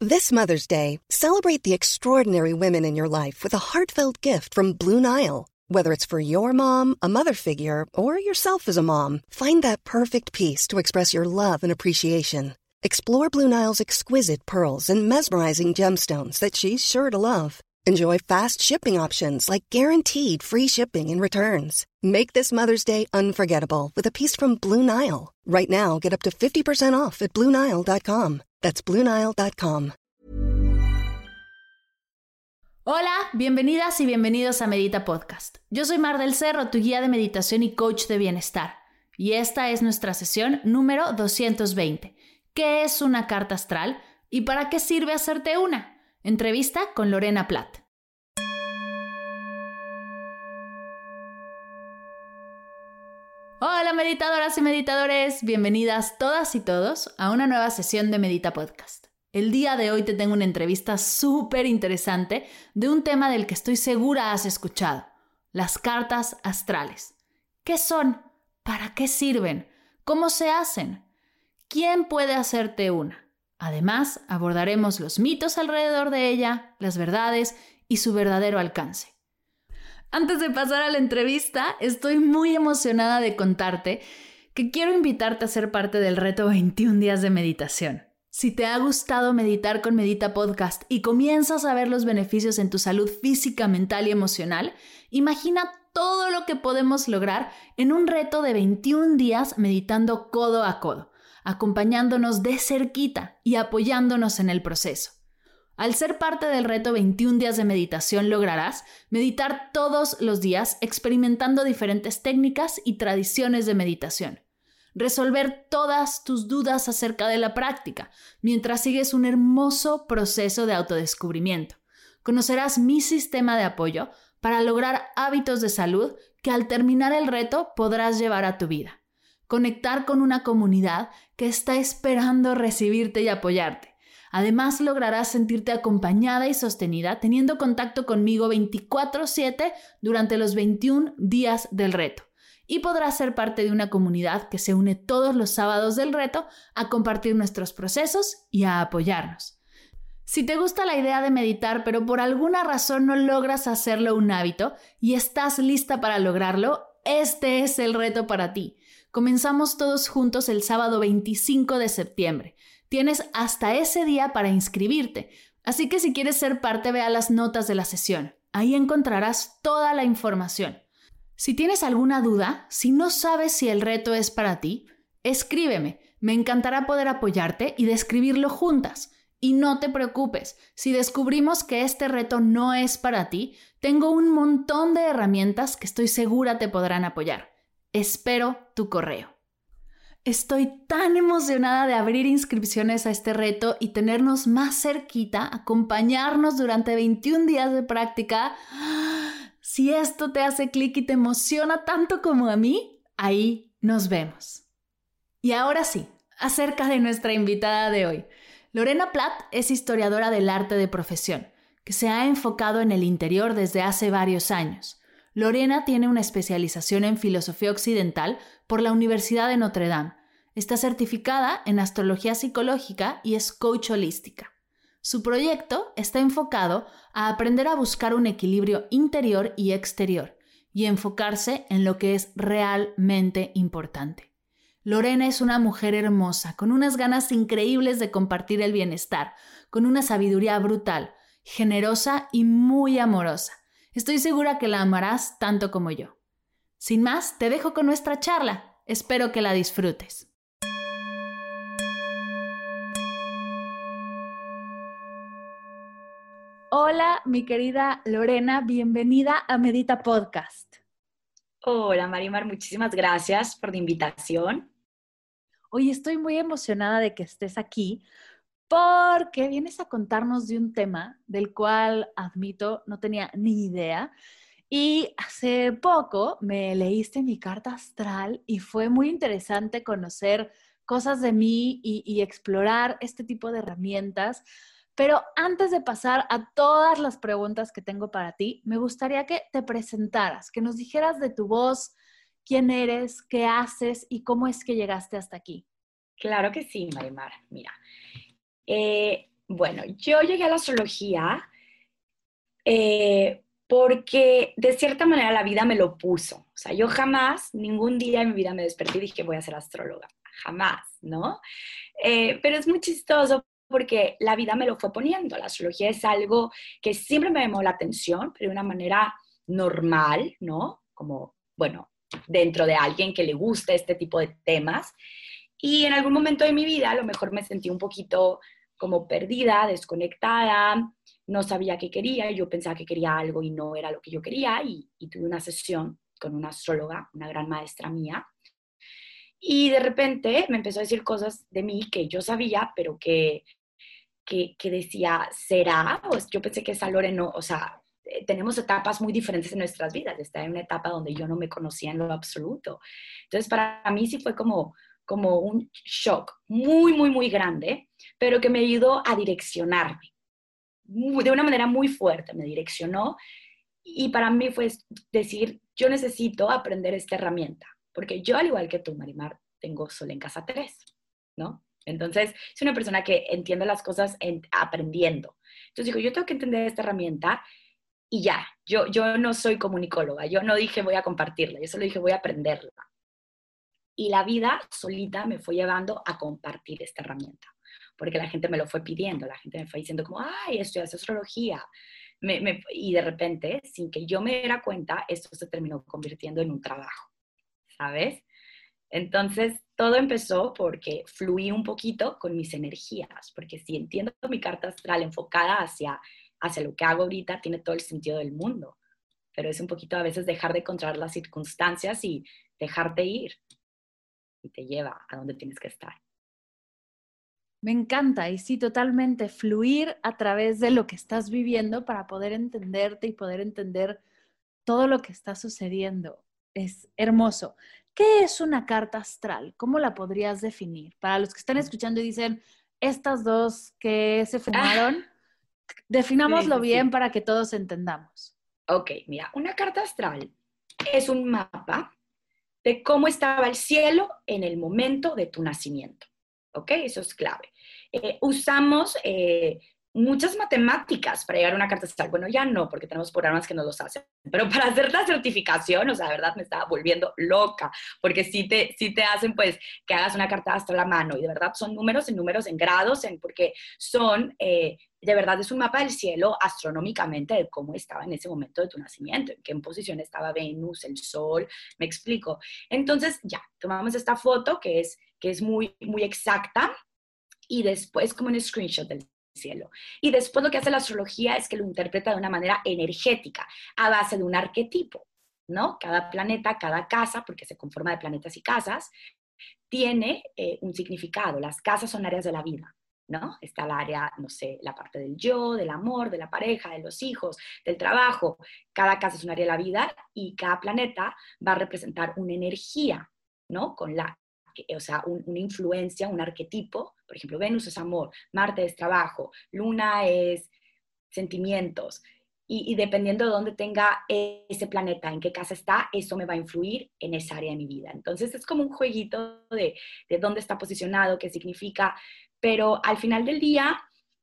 This Mother's Day, celebrate the extraordinary women in your life with a heartfelt gift from Blue Nile. Whether it's for your mom, a mother figure, or yourself as a mom, find that perfect piece to express your love and appreciation. Explore Blue Nile's exquisite pearls and mesmerizing gemstones that she's sure to love. Enjoy fast shipping options like guaranteed free shipping and returns. Make this Mother's Day unforgettable with a piece from Blue Nile. Right now, get up to 50% off at BlueNile.com. That's BlueNile.com. Hola, bienvenidas y bienvenidos a Medita Podcast. Yo soy Mar del Cerro, tu guía de meditación y coach de bienestar. Y esta es nuestra sesión número 220. ¿Qué es una carta astral y para qué sirve hacerte una? Entrevista con Lorena Platt. Hola meditadoras y meditadores, bienvenidas todas y todos a una nueva sesión de Medita Podcast. El día de hoy te tengo una entrevista súper interesante de un tema del que estoy segura has escuchado, las cartas astrales. ¿Qué son? ¿Para qué sirven? ¿Cómo se hacen? ¿Quién puede hacerte una? Además, abordaremos los mitos alrededor de ella, las verdades y su verdadero alcance. Antes de pasar a la entrevista, estoy muy emocionada de contarte que quiero invitarte a ser parte del reto 21 días de meditación. Si te ha gustado meditar con Medita Podcast y comienzas a ver los beneficios en tu salud física, mental y emocional, imagina todo lo que podemos lograr en un reto de 21 días meditando codo a codo, acompañándonos de cerquita y apoyándonos en el proceso. Al ser parte del reto 21 días de meditación lograrás meditar todos los días experimentando diferentes técnicas y tradiciones de meditación. Resolver todas tus dudas acerca de la práctica mientras sigues un hermoso proceso de autodescubrimiento. Conocerás mi sistema de apoyo para lograr hábitos de salud que al terminar el reto podrás llevar a tu vida. Conectar con una comunidad que está esperando recibirte y apoyarte. Además, lograrás sentirte acompañada y sostenida teniendo contacto conmigo 24/7 durante los 21 días del reto. Y podrás ser parte de una comunidad que se une todos los sábados del reto a compartir nuestros procesos y a apoyarnos. Si te gusta la idea de meditar, pero por alguna razón no logras hacerlo un hábito y estás lista para lograrlo, este es el reto para ti. Comenzamos todos juntos el sábado 25 de septiembre. Tienes hasta ese día para inscribirte, así que si quieres ser parte, ve a las notas de la sesión. Ahí encontrarás toda la información. Si tienes alguna duda, si no sabes si el reto es para ti, escríbeme. Me encantará poder apoyarte y describirlo juntas. Y no te preocupes, si descubrimos que este reto no es para ti, tengo un montón de herramientas que estoy segura te podrán apoyar. Espero tu correo. Estoy tan emocionada de abrir inscripciones a este reto y tenernos más cerquita, acompañarnos durante 21 días de práctica. Si esto te hace clic y te emociona tanto como a mí, ahí nos vemos. Y ahora sí, acerca de nuestra invitada de hoy. Lorena Platt es historiadora del arte de profesión, que se ha enfocado en el interior desde hace varios años. Lorena tiene una especialización en filosofía occidental por la Universidad de Notre Dame. Está certificada en astrología psicológica y es coach holística. Su proyecto está enfocado a aprender a buscar un equilibrio interior y exterior y enfocarse en lo que es realmente importante. Lorena es una mujer hermosa, con unas ganas increíbles de compartir el bienestar, con una sabiduría brutal, generosa y muy amorosa. Estoy segura que la amarás tanto como yo. Sin más, te dejo con nuestra charla. Espero que la disfrutes. Hola, mi querida Lorena, bienvenida a Medita Podcast. Hola, Marimar, muchísimas gracias por la invitación. Hoy estoy muy emocionada de que estés aquí porque vienes a contarnos de un tema del cual, admito, no tenía ni idea. Y hace poco me leíste mi carta astral y fue muy interesante conocer cosas de mí y explorar este tipo de herramientas. Pero antes de pasar a todas las preguntas que tengo para ti, me gustaría que te presentaras, que nos dijeras de tu voz, quién eres, qué haces y cómo es que llegaste hasta aquí. Claro que sí, Marimar. Mira, Bueno, yo llegué a la astrología porque de cierta manera la vida me lo puso. O sea, yo jamás, ningún día en mi vida me desperté y dije voy a ser astróloga. Jamás, ¿no? Pero es muy chistoso porque la vida me lo fue poniendo. La astrología es algo que siempre me llamó la atención, pero de una manera normal, ¿no? Como, bueno, dentro de alguien que le gusta este tipo de temas. Y en algún momento de mi vida a lo mejor me sentí un poquito como perdida, desconectada, no sabía qué quería, yo pensaba que quería algo y no era lo que yo quería y tuve una sesión con una astróloga, una gran maestra mía, y de repente me empezó a decir cosas de mí que yo sabía, pero que decía, ¿será? O yo pensé que esa Lore no, o sea, tenemos etapas muy diferentes en nuestras vidas. Estaba en una etapa donde yo no me conocía en lo absoluto. Entonces, para mí sí fue como un shock muy, muy, muy grande, pero que me ayudó a direccionarme de una manera muy fuerte. Me direccionó y para mí fue decir, yo necesito aprender esta herramienta, porque yo, al igual que tú, Marimar, tengo Sol en casa 3, ¿no? Entonces, soy una persona que entiende las cosas aprendiendo. Entonces digo, yo tengo que entender esta herramienta y ya, yo no soy comunicóloga, yo no dije voy a compartirla, yo solo dije voy a aprenderla. Y la vida solita me fue llevando a compartir esta herramienta, porque la gente me lo fue pidiendo, la gente me fue diciendo como, ay, estudias astrología. Y de repente, sin que yo me diera cuenta, esto se terminó convirtiendo en un trabajo, ¿sabes? Entonces, todo empezó porque fluí un poquito con mis energías, porque si entiendo mi carta astral enfocada hacia lo que hago ahorita, tiene todo el sentido del mundo, pero es un poquito a veces dejar de controlar las circunstancias y dejarte ir, y te lleva a donde tienes que estar. Me encanta y sí, totalmente, fluir a través de lo que estás viviendo para poder entenderte y poder entender todo lo que está sucediendo. Es hermoso. ¿Qué es una carta astral? ¿Cómo la podrías definir? Para los que están escuchando y dicen, estas dos que se fumaron, Sí, definámoslo sí, bien sí. para que todos entendamos. Ok, mira, una carta astral es un mapa de cómo estaba el cielo en el momento de tu nacimiento. ¿Ok? Eso es clave. Usamos muchas matemáticas para llegar a una carta astral. Bueno, ya no, porque tenemos programas que nos los hacen. Pero para hacer la certificación, o sea, de verdad me estaba volviendo loca, porque sí te hacen, pues, que hagas una carta astral a mano. Y de verdad son números, en grados, porque son... de verdad es un mapa del cielo astronómicamente de cómo estaba en ese momento de tu nacimiento, en qué posición estaba Venus, el Sol, me explico. Entonces, ya, tomamos esta foto que es muy, muy exacta y después como un screenshot del cielo. Y después lo que hace la astrología es que lo interpreta de una manera energética, a base de un arquetipo, ¿no? Cada planeta, cada casa, porque se conforma de planetas y casas, tiene un significado. Las casas son áreas de la vida, ¿no? Está el área, no sé, la parte del yo, del amor, de la pareja, de los hijos, del trabajo. Cada casa es un área de la vida y cada planeta va a representar una energía, ¿no? O sea, una influencia, un arquetipo. Por ejemplo, Venus es amor, Marte es trabajo, Luna es sentimientos. Y dependiendo de dónde tenga ese planeta, en qué casa está, eso me va a influir en esa área de mi vida. Entonces es como un jueguito de dónde está posicionado, qué significa, pero al final del día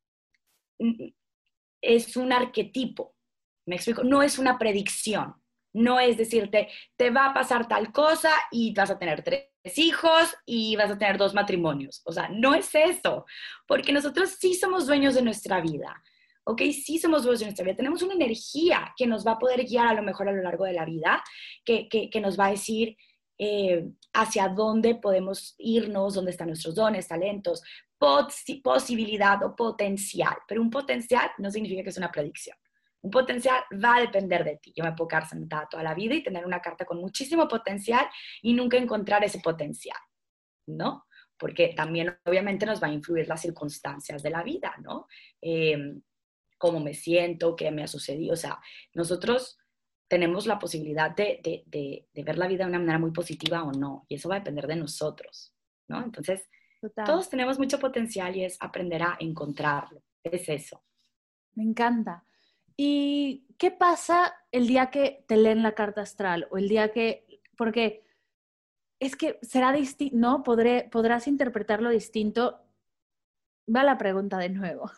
es un arquetipo, me explico, no es una predicción, no es decirte, te va a pasar tal cosa y vas a tener 3 hijos y vas a tener 2 matrimonios. O sea, no es eso, porque nosotros sí somos dueños de nuestra vida. ¿Ok? Sí somos dueños de nuestra vida. Tenemos una energía que nos va a poder guiar a lo mejor a lo largo de la vida, que nos va a decir hacia dónde podemos irnos, dónde están nuestros dones, talentos, posibilidad o potencial. Pero un potencial no significa que es una predicción. Un potencial va a depender de ti. Yo me puedo quedar sentada toda la vida y tener una carta con muchísimo potencial y nunca encontrar ese potencial, ¿no? Porque también obviamente nos va a influir las circunstancias de la vida, ¿no? Cómo me siento, qué me ha sucedido. O sea, nosotros tenemos la posibilidad de ver la vida de una manera muy positiva o no, y eso va a depender de nosotros, ¿no? Entonces, Total. todos tenemos mucho potencial y es aprender a encontrarlo. Es eso. Me encanta. ¿Y qué pasa el día que te leen la carta astral o el día que, porque es que será distinto, ¿no? Podrás interpretarlo distinto. va la pregunta de nuevo.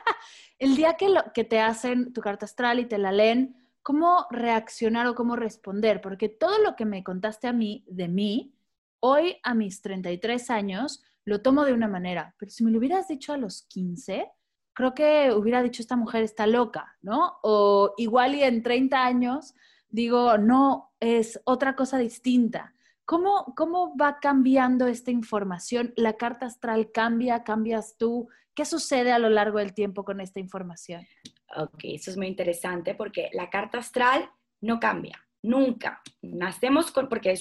El día que te hacen tu carta astral y te la leen, ¿cómo reaccionar o cómo responder? Porque todo lo que me contaste a mí, de mí, hoy a mis 33 años, lo tomo de una manera. Pero si me lo hubieras dicho a los 15, creo que hubiera dicho, esta mujer está loca, ¿no? O igual y en 30 años digo, no, es otra cosa distinta. ¿Cómo va cambiando esta información? ¿La carta astral cambia? ¿Cambias tú? ¿Qué sucede a lo largo del tiempo con esta información? Ok, eso es muy interesante porque la carta astral no cambia, nunca. Nacemos con, porque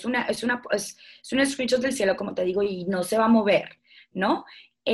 es un screenshot del cielo, como te digo, y no se va a mover, ¿no?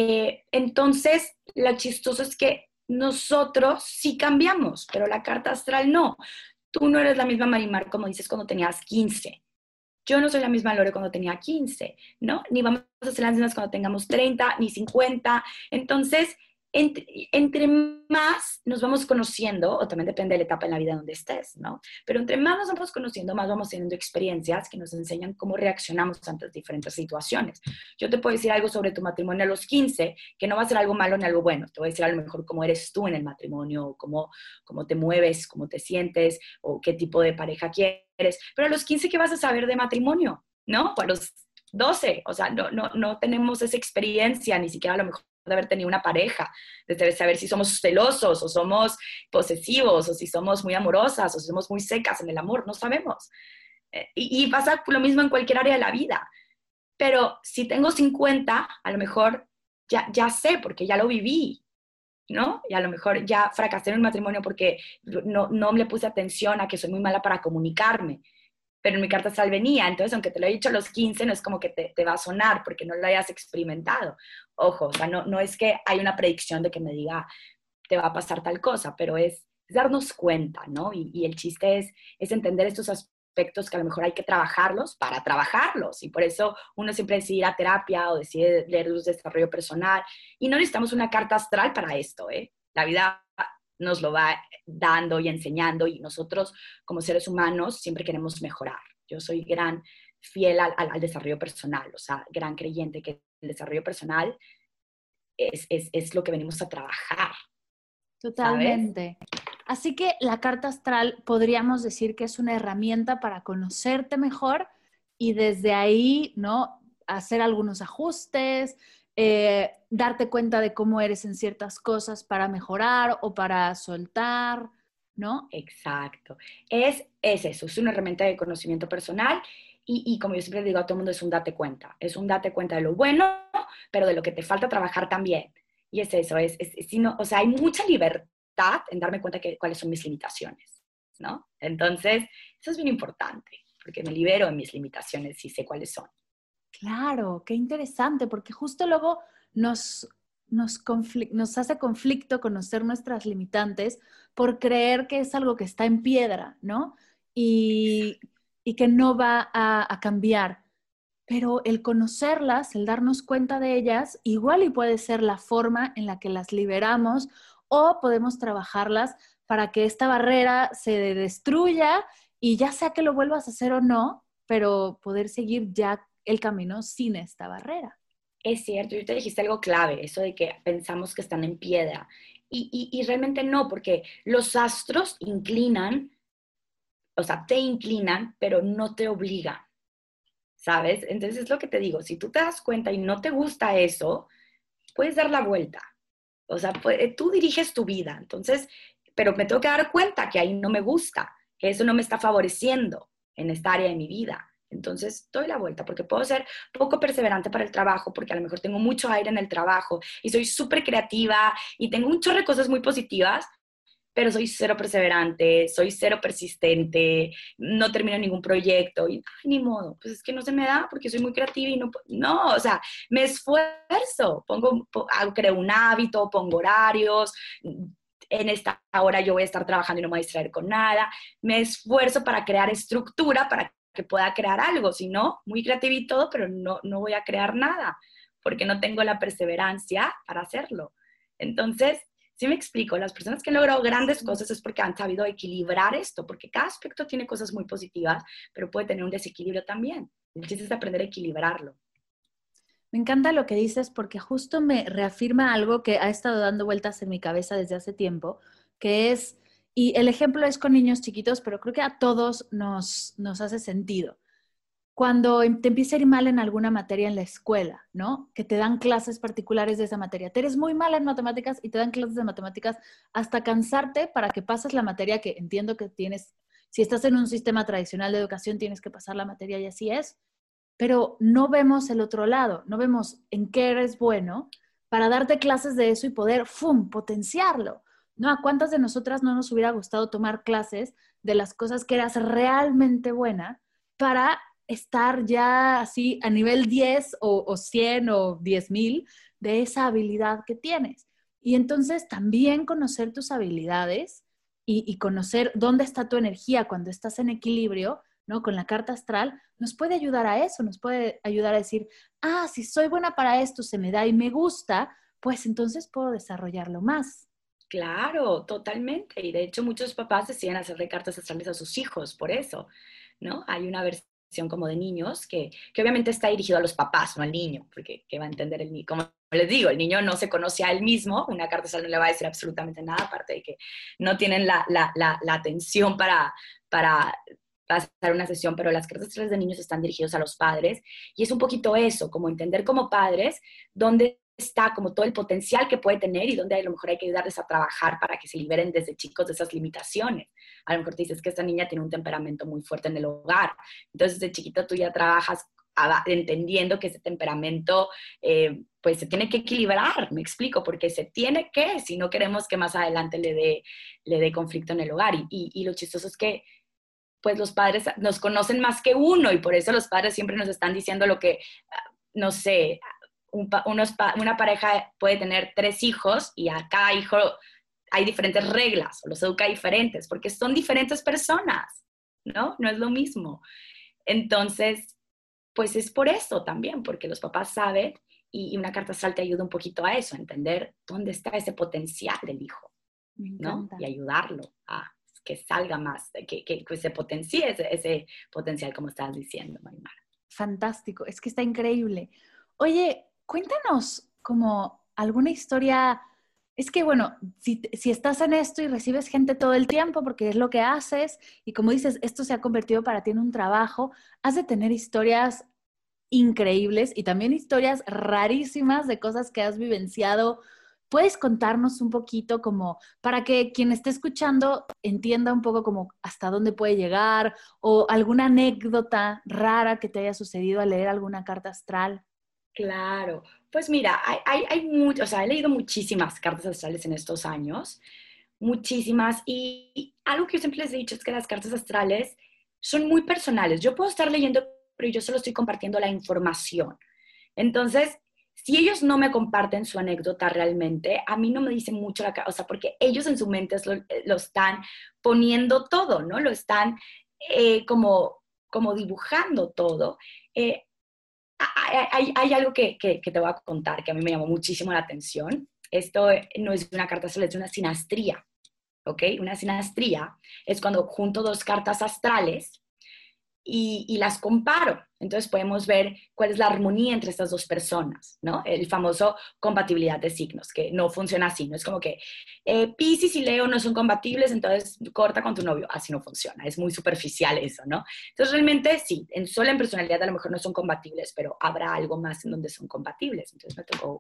Entonces, lo chistoso es que nosotros sí cambiamos, pero la carta astral no. Tú no eres la misma Marimar, como dices, cuando tenías 15. Yo no soy la misma Lore cuando tenía 15, ¿no? Ni vamos a ser las mismas cuando tengamos 30, ni 50. Entonces, entre más nos vamos conociendo, o también depende de la etapa en la vida donde estés, ¿no? Pero entre más nos vamos conociendo, más vamos teniendo experiencias que nos enseñan cómo reaccionamos ante diferentes situaciones. Yo te puedo decir algo sobre tu matrimonio a los 15, que no va a ser algo malo ni algo bueno. Te voy a decir a lo mejor cómo eres tú en el matrimonio, cómo te mueves, cómo te sientes, o qué tipo de pareja quieres. Pero a los 15, ¿qué vas a saber de matrimonio? ¿No? O a los 12, o sea, no tenemos esa experiencia, ni siquiera a lo mejor de haber tenido una pareja, de saber si somos celosos o somos posesivos o si somos muy amorosas o si somos muy secas en el amor, no sabemos. Y pasa lo mismo en cualquier área de la vida. Pero si tengo 50, a lo mejor ya sé porque ya lo viví, ¿no? Y a lo mejor ya fracasé en un matrimonio porque no le puse atención a que soy muy mala para comunicarme. Pero en mi carta astral venía, entonces aunque te lo he dicho a los 15, no es como que te va a sonar porque no lo hayas experimentado. Ojo, o sea, no es que hay una predicción de que me diga, te va a pasar tal cosa, pero es darnos cuenta, ¿no? Y el chiste es entender estos aspectos que a lo mejor hay que trabajarlos para trabajarlos, y por eso uno siempre decide ir a terapia o decide leer los desarrollo personal, y no necesitamos una carta astral para esto, ¿eh? La vida nos lo va dando y enseñando, y nosotros como seres humanos siempre queremos mejorar. Yo soy gran fiel al desarrollo personal, o sea, gran creyente que el desarrollo personal es lo que venimos a trabajar. Totalmente. ¿Sabes? Así que la carta astral podríamos decir que es una herramienta para conocerte mejor y desde ahí, ¿no? Hacer algunos ajustes, darte cuenta de cómo eres en ciertas cosas para mejorar o para soltar, ¿no? Exacto. Es eso, es una herramienta de conocimiento personal y como yo siempre digo a todo el mundo, es un date cuenta. Es un date cuenta de lo bueno, pero de lo que te falta trabajar también. Y es eso, o sea, hay mucha libertad en darme cuenta de cuáles son mis limitaciones, ¿no? Entonces, eso es bien importante, porque me libero de mis limitaciones y sé cuáles son. Claro, qué interesante, porque justo luego nos hace conflicto conocer nuestras limitantes por creer que es algo que está en piedra, ¿no? Y que no va a cambiar. Pero el conocerlas, el darnos cuenta de ellas, igual y puede ser la forma en la que las liberamos o podemos trabajarlas para que esta barrera se destruya y ya sea que lo vuelvas a hacer o no, pero poder seguir ya el camino sin esta barrera. Es cierto, y te dijiste algo clave, eso de que pensamos que están en piedra. Y realmente no, porque los astros inclinan, o sea, te inclinan, pero no te obligan, ¿sabes? Entonces es lo que te digo, si tú te das cuenta y no te gusta eso, puedes dar la vuelta. O sea, tú diriges tu vida, entonces, pero me tengo que dar cuenta que ahí no me gusta, que eso no me está favoreciendo en esta área de mi vida. Entonces, doy la vuelta, porque puedo ser poco perseverante para el trabajo, porque a lo mejor tengo mucho aire en el trabajo y soy súper creativa y tengo un chorro de cosas muy positivas, pero soy cero perseverante, soy cero persistente, no termino ningún proyecto y ay, ni modo, pues es que no se me da porque soy muy creativa y no, o sea, me esfuerzo, creo un hábito, pongo horarios, en esta hora yo voy a estar trabajando y no me voy a distraer con nada, me esfuerzo para crear estructura para que pueda crear algo, si no, muy creativa y todo, pero no voy a crear nada, porque no tengo la perseverancia para hacerlo. Entonces, sí me explico, las personas que han logrado grandes cosas es porque han sabido equilibrar esto, porque cada aspecto tiene cosas muy positivas, pero puede tener un desequilibrio también. El chiste es aprender a equilibrarlo. Me encanta lo que dices porque justo me reafirma algo que ha estado dando vueltas en mi cabeza desde hace tiempo, que es, y el ejemplo es con niños chiquitos, pero creo que a todos nos hace sentido. Cuando te empieza a ir mal en alguna materia en la escuela, ¿no? Que te dan clases particulares de esa materia. Te eres muy mala en matemáticas y te dan clases de matemáticas hasta cansarte para que pases la materia que entiendo que tienes. Si estás en un sistema tradicional de educación, tienes que pasar la materia y así es, pero no vemos el otro lado, no vemos en qué eres bueno para darte clases de eso y poder, ¡fum!, potenciarlo. ¿No? ¿A cuántas de nosotras no nos hubiera gustado tomar clases de las cosas que eras realmente buena para estar ya así a nivel 10 o 100 o 10,000 de esa habilidad que tienes? Y entonces también conocer tus habilidades y conocer dónde está tu energía cuando estás en equilibrio, ¿no? Con la carta astral, nos puede ayudar a eso, nos puede ayudar a decir, ah, si soy buena para esto, se me da y me gusta, pues entonces puedo desarrollarlo más. Claro, totalmente. Y de hecho muchos papás deciden hacerle cartas astrales a sus hijos por eso, ¿no? Hay una versión como de niños que obviamente está dirigido a los papás, no al niño, porque ¿qué va a entender el niño? Como les digo, el niño no se conoce a él mismo, una carta astral no le va a decir absolutamente nada, aparte de que no tienen la atención para pasar una sesión, pero las cartas astrales de niños están dirigidos a los padres y es un poquito eso, como entender como padres dónde está como todo el potencial que puede tener y donde a lo mejor hay que ayudarles a trabajar para que se liberen desde chicos de esas limitaciones. A lo mejor te dices que esta niña tiene un temperamento muy fuerte en el hogar, entonces de chiquito tú ya trabajas entendiendo que ese temperamento pues se tiene que equilibrar, me explico, porque se tiene que, si no queremos que más adelante le dé conflicto en el hogar. Y lo chistoso es que pues los padres nos conocen más que uno y por eso los padres siempre nos están diciendo lo que, no sé, una pareja puede tener 3 hijos y a cada hijo hay diferentes reglas o los educa diferentes porque son diferentes personas, ¿no? No es lo mismo. Entonces, pues es por eso también, porque los papás saben y una carta astral te ayuda un poquito a eso, a entender dónde está ese potencial del hijo, Me ¿no? encanta. Y ayudarlo a que salga más, que se potencie ese potencial, como estabas diciendo, Marimar. Fantástico, es que está increíble. Oye, cuéntanos como alguna historia. Es que, bueno, si estás en esto y recibes gente todo el tiempo, porque es lo que haces, y como dices, esto se ha convertido para ti en un trabajo, has de tener historias increíbles y también historias rarísimas de cosas que has vivenciado. ¿Puedes contarnos un poquito como para que quien esté escuchando entienda un poco como hasta dónde puede llegar o alguna anécdota rara que te haya sucedido al leer alguna carta astral? Claro, pues mira, hay mucho, o sea, he leído muchísimas cartas astrales en estos años, muchísimas, y algo que yo siempre les he dicho es que las cartas astrales son muy personales. Yo puedo estar leyendo, pero yo solo estoy compartiendo la información. Entonces, si ellos no me comparten su anécdota realmente, a mí no me dicen mucho o sea, porque ellos en su mente lo están poniendo todo, ¿no? Lo están como dibujando todo. Eh, hay algo que te voy a contar que a mí me llamó muchísimo la atención. Esto no es una carta astral, es una sinastría, ¿ok? Una sinastría es cuando junto 2 cartas astrales y las comparo. Entonces podemos ver cuál es la armonía entre estas 2 personas, ¿no? El famoso compatibilidad de signos, que no funciona así, no es como que Piscis y Leo no son compatibles, entonces corta con tu novio. Así no funciona, es muy superficial eso, ¿no? Entonces realmente sí, solo en personalidad a lo mejor no son compatibles, pero habrá algo más en donde son compatibles. Entonces me tocó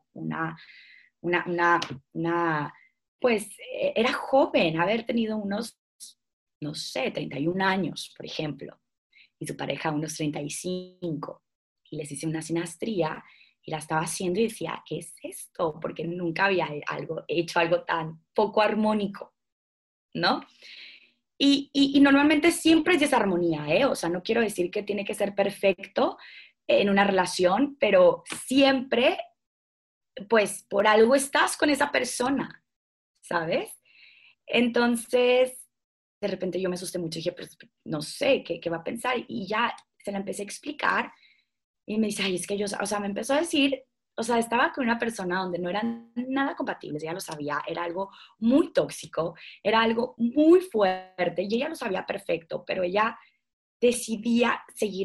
una pues era joven, haber tenido unos, no sé, 31 años, por ejemplo, y su pareja unos 35. Y les hice una sinastría y la estaba haciendo y decía, ¿qué es esto? Porque nunca había hecho algo tan poco armónico, ¿no? Y normalmente siempre es desarmonía, ¿eh? O sea, no quiero decir que tiene que ser perfecto en una relación, pero siempre, pues, por algo estás con esa persona, ¿sabes? Entonces, de repente yo me asusté mucho y dije, pues no sé, ¿qué va a pensar? Y ya se la empecé a explicar y me dice, ay, es que yo, o sea, me empezó a decir, o sea, estaba con una persona donde no eran nada compatibles, ella lo sabía, era algo muy tóxico, era algo muy fuerte y ella lo sabía perfecto, pero ella decidía seguir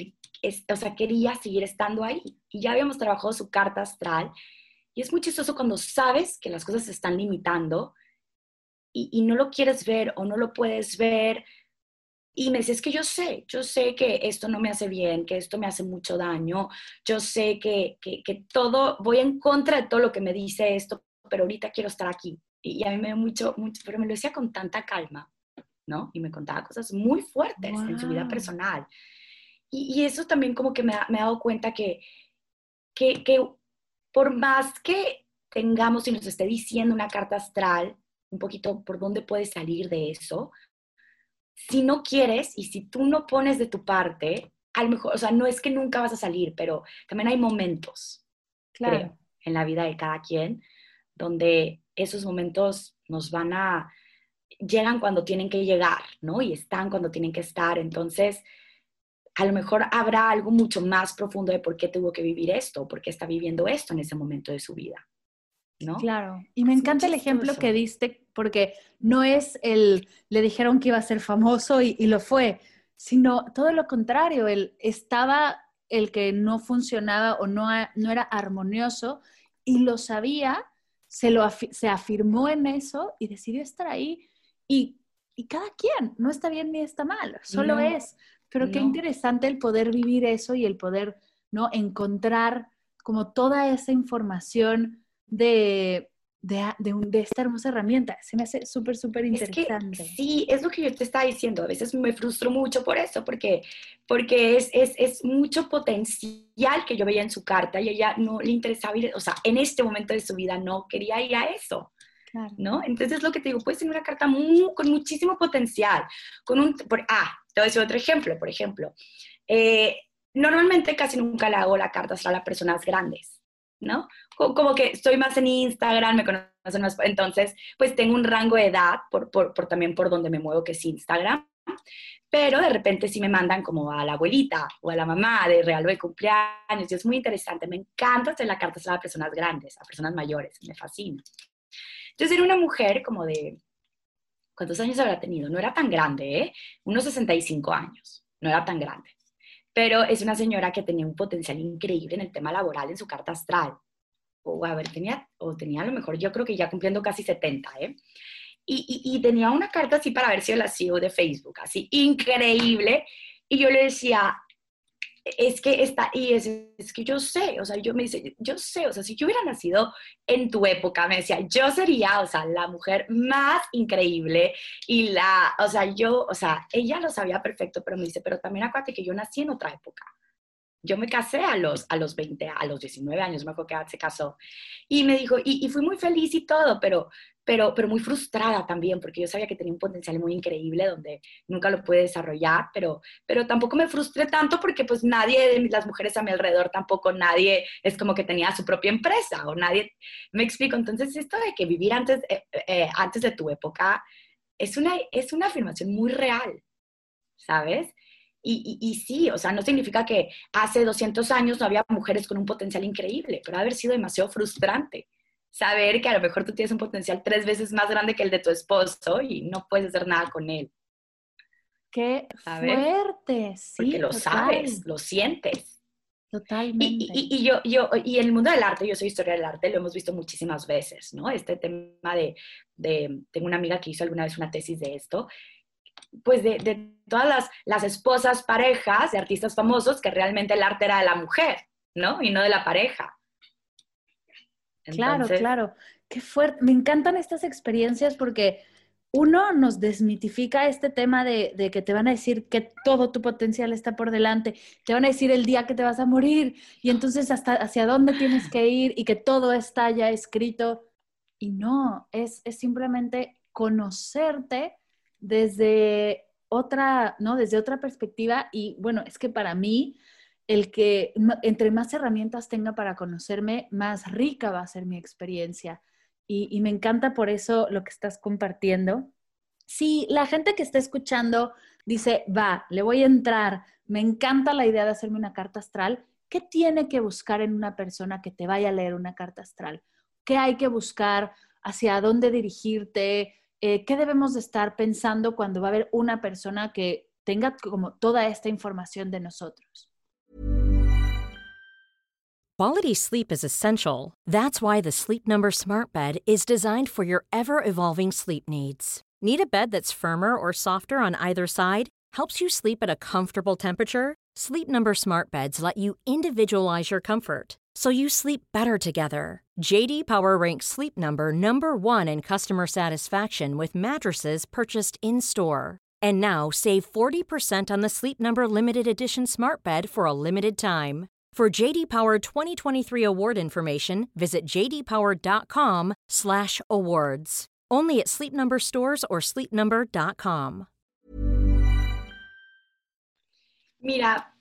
o sea, quería seguir estando ahí. Y ya habíamos trabajado su carta astral. Y es muy chistoso cuando sabes que las cosas se están limitando y no lo quieres ver o no lo puedes ver. Y me dice, es que yo sé que esto no me hace bien, que esto me hace mucho daño, yo sé que todo, voy en contra de todo lo que me dice esto, pero ahorita quiero estar aquí. Y a mí me dio mucho, pero me lo decía con tanta calma, ¿no? Y me contaba cosas muy fuertes en su vida Wow. personal. Y eso también como que me ha dado cuenta que por más que tengamos y nos esté diciendo una carta astral, un poquito por dónde puedes salir de eso, si no quieres y si tú no pones de tu parte, a lo mejor, o sea, no es que nunca vas a salir, pero también hay momentos, Claro. creo, en la vida de cada quien, donde esos momentos llegan cuando tienen que llegar, ¿no? Y están cuando tienen que estar. Entonces, a lo mejor habrá algo mucho más profundo de por qué tuvo que vivir esto, por qué está viviendo esto en ese momento de su vida, ¿no? Claro, y me Es muy encanta el ejemplo que chistoso. diste porque no es le dijeron que iba a ser famoso y lo fue, sino todo lo contrario, estaba el que no funcionaba o no era armonioso y lo sabía, se afirmó en eso y decidió estar ahí y, y cada quien, no está bien ni está mal, solo No, es, pero qué no. interesante el poder vivir eso y el poder, ¿no? Encontrar como toda esa información de esta hermosa herramienta. Se me hace súper, súper Es que interesante. sí, es lo que yo te estaba diciendo. A veces me frustro mucho por eso, porque es mucho potencial que yo veía en su carta y ella no le interesaba ir, o sea, en este momento de su vida no quería ir a eso, Claro. ¿no? Entonces lo que te digo, puedes tener una carta con muchísimo potencial. Te voy a decir otro ejemplo, por ejemplo. eh, Normalmente casi nunca le hago la carta astral a personas grandes, ¿no? Como que estoy más en Instagram, me conocen más, entonces pues tengo un rango de edad también por donde me muevo, que es Instagram, pero de repente sí me mandan como a la abuelita o a la mamá de regalo de cumpleaños, y es muy interesante, me encanta hacer la carta astral a personas grandes, a personas mayores, me fascina. Entonces era una mujer como de, ¿cuántos años habrá tenido? No era tan grande, ¿eh? Unos 65 años, no era tan grande, pero es una señora que tenía un potencial increíble en el tema laboral en su carta astral. O a ver, tenía a lo mejor, yo creo que ya cumpliendo casi 70, ¿eh? Y tenía una carta así para haber sido la CEO de Facebook, así increíble. Y yo le decía, es que es que yo sé, o sea, yo me dice, yo sé, o sea, si yo hubiera nacido en tu época, me decía, yo sería, o sea, la mujer más increíble o sea, o sea, ella lo sabía perfecto, pero me dice, pero también acuérdate que yo nací en otra época. Yo me casé a los 20, a los 19 años, me acuerdo que se casó. Y me dijo, y fui muy feliz y todo, pero muy frustrada también, porque yo sabía que tenía un potencial muy increíble donde nunca lo pude desarrollar, pero tampoco me frustré tanto porque pues nadie de las mujeres a mi alrededor, tampoco nadie es como que tenía su propia empresa o nadie, me explico. Entonces esto de que vivir antes de tu época es una afirmación muy real, ¿sabes? Y sí, o sea, no significa que hace 200 años no había mujeres con un potencial increíble, pero ha haber sido demasiado frustrante saber que a lo mejor tú tienes un potencial 3 veces más grande que el de tu esposo y no puedes hacer nada con él, Qué ¿sabes? fuerte, Porque sí, lo sabes, total, lo sientes. totalmente. Y en el mundo del arte, yo soy historia del arte, lo hemos visto muchísimas veces, ¿no? Este tema tengo una amiga que hizo alguna vez una tesis de esto, pues de todas las esposas, parejas de artistas famosos, que realmente el arte era de la mujer, ¿no? Y no de la pareja. Claro, Entonces, claro, qué fuerte. Me encantan estas experiencias porque uno nos desmitifica este tema de que te van a decir que todo tu potencial está por delante, te van a decir el día que te vas a morir y entonces hasta hacia dónde tienes que ir y que todo está ya escrito. Y no, es simplemente conocerte desde otra, ¿no? Desde otra perspectiva. Y bueno, es que para mí, entre más herramientas tenga para conocerme, más rica va a ser mi experiencia. Y me encanta por eso lo que estás compartiendo. Si la gente que está escuchando dice, va, le voy a entrar, me encanta la idea de hacerme una carta astral, ¿qué tiene que buscar en una persona que te vaya a leer una carta astral? ¿Qué hay que buscar? ¿Hacia dónde dirigirte? ¿Qué debemos de estar pensando cuando va a haber una persona que tenga como toda esta información de nosotros? Quality sleep is essential. That's why the Sleep Number Smart Bed is designed for your ever-evolving sleep needs. Need a bed that's firmer or softer on either side? Helps you sleep at a comfortable temperature? Sleep Number Smart Beds let you individualize your comfort, so you sleep better together. J.D. Power ranks Sleep Number number 1 in customer satisfaction with mattresses purchased in-store. And now, save 40% on the Sleep Number Limited Edition Smart Bed for a limited time. For J.D. Power 2023 award information, visit jdpower.com/awards. Only at Sleep Number stores or sleepnumber.com. Mira,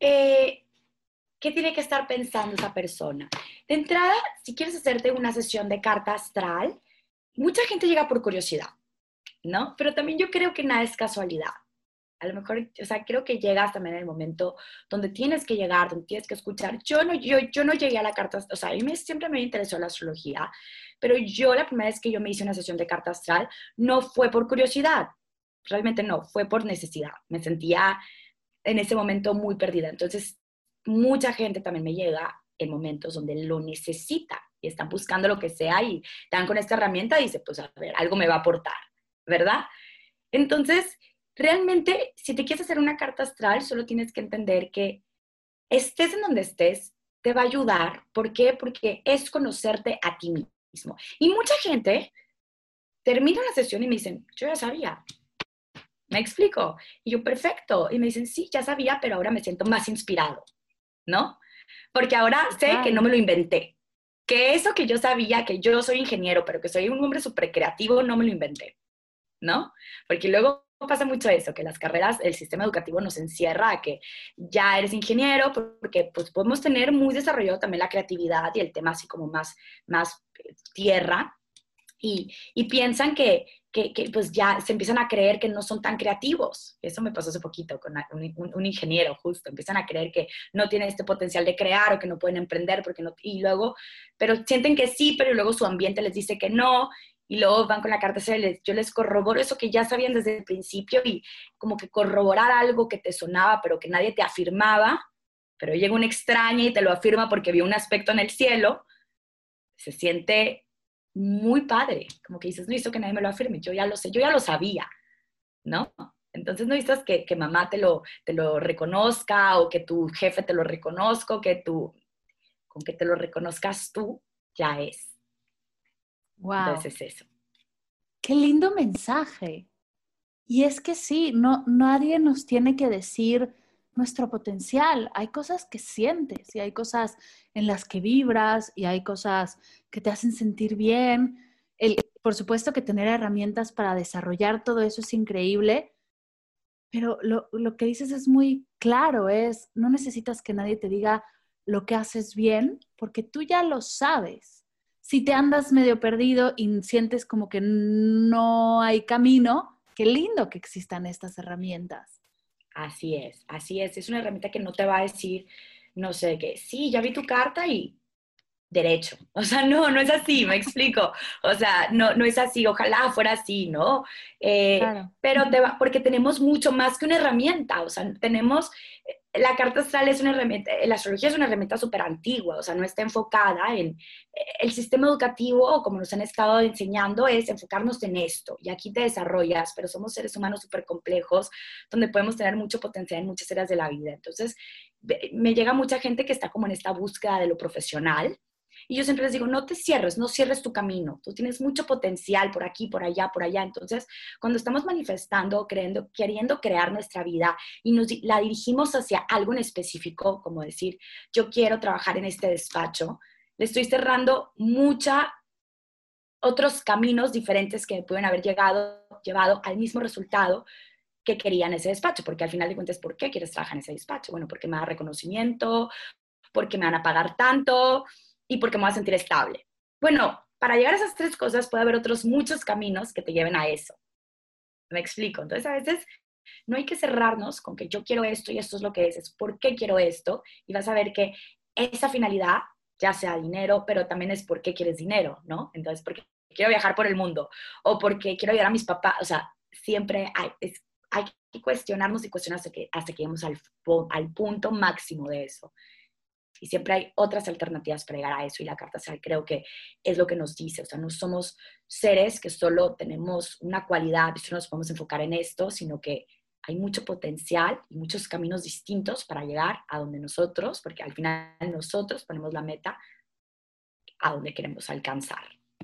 ¿qué tiene que estar pensando esa persona? De entrada, si quieres hacerte una sesión de carta astral, mucha gente llega por curiosidad, ¿no? Pero también yo creo que nada es casualidad. A lo mejor, o sea, creo que llegas también en el momento donde tienes que llegar, donde tienes que escuchar. Yo no llegué a la carta, o sea, a mí siempre me interesó la astrología, pero yo la primera vez que yo me hice una sesión de carta astral no fue por curiosidad, realmente no, fue por necesidad. Me sentía en ese momento muy perdida. Entonces, mucha gente también me llega en momentos donde lo necesita y están buscando lo que sea y dan con esta herramienta y dice, pues a ver, algo me va a aportar, ¿verdad? Entonces, realmente, si te quieres hacer una carta astral, solo tienes que entender que estés en donde estés, te va a ayudar. ¿Por qué? Porque es conocerte a ti mismo. Y mucha gente termina la sesión y me dicen, yo ya sabía. ¿Me explico? Y yo, perfecto. Y me dicen, sí, ya sabía, pero ahora me siento más inspirado, ¿no? Porque ahora sé que no me lo inventé. Que eso que yo sabía, que yo soy ingeniero, pero que soy un hombre súper creativo, no me lo inventé, ¿no? Porque luego pasa mucho eso, que las carreras, el sistema educativo nos encierra a que ya eres ingeniero, porque pues podemos tener muy desarrollado también la creatividad y el tema así como más tierra, y piensan que pues ya se empiezan a creer que no son tan creativos. Eso me pasó hace poquito con un ingeniero justo. Empiezan a creer que no tienen este potencial de crear o que no pueden emprender porque no, y luego, pero sienten que sí, pero luego su ambiente les dice que no, y luego van con la carta astral. Yo les corroboro eso que ya sabían desde el principio y como que corroborar algo que te sonaba pero que nadie te afirmaba, pero llega una extraña y te lo afirma porque vio un aspecto en el cielo, se siente muy padre, como que dices, no hizo que nadie me lo afirme, yo ya lo sé, yo ya lo sabía, ¿no? Entonces no necesitas que mamá te lo reconozca o que tu jefe te lo reconozca o con que te lo reconozcas tú, ya es. Wow. Entonces es eso. Qué lindo mensaje. Y es que sí, nadie nos tiene que decir nuestro potencial. Hay cosas que sientes y hay cosas en las que vibras y hay cosas que te hacen sentir bien. Por supuesto que tener herramientas para desarrollar todo eso es increíble, pero lo que dices es muy claro, no necesitas que nadie te diga lo que haces bien, porque tú ya lo sabes. Si te andas medio perdido y sientes como que no hay camino, qué lindo que existan estas herramientas. Así es una herramienta que no te va a decir, no sé, que sí, ya vi tu carta y derecho. O sea, no es así, me explico. O sea, no es así, ojalá fuera así, ¿no? Claro. Pero porque tenemos mucho más que una herramienta, o sea, la carta astral es una herramienta, la astrología es una herramienta súper antigua, o sea, no está enfocada en, el sistema educativo, como nos han estado enseñando, es enfocarnos en esto, y aquí te desarrollas, pero somos seres humanos súper complejos, donde podemos tener mucho potencial en muchas áreas de la vida. Entonces, me llega mucha gente que está como en esta búsqueda de lo profesional, y yo siempre les digo, no te cierres, no cierres tu camino. Tú tienes mucho potencial por aquí, por allá, por allá. Entonces, cuando estamos manifestando, queriendo crear nuestra vida y la dirigimos hacia algo en específico, como decir, yo quiero trabajar en este despacho, le estoy cerrando otros caminos diferentes que pueden haber llevado al mismo resultado que quería en ese despacho. Porque al final de cuentas, ¿por qué quieres trabajar en ese despacho? Bueno, porque me da reconocimiento, porque me van a pagar tanto y porque me voy a sentir estable. Bueno, para llegar a esas tres cosas puede haber otros muchos caminos que te lleven a eso. ¿Me explico? Entonces, a veces no hay que cerrarnos con que yo quiero esto y esto es lo que es por qué quiero esto, y vas a ver que esa finalidad, ya sea dinero, pero también es por qué quieres dinero, ¿no? Entonces, porque quiero viajar por el mundo o porque quiero ayudar a mis papás. O sea, siempre hay que cuestionarnos y cuestionar hasta que lleguemos al punto máximo de eso. Y siempre hay otras alternativas para llegar a eso, y la carta astral creo que es lo que nos dice. O sea, no somos seres que solo tenemos una cualidad y solo nos podemos enfocar en esto, sino que hay mucho potencial y muchos caminos distintos para llegar a donde nosotros, porque al final nosotros ponemos la meta a donde queremos alcanzar.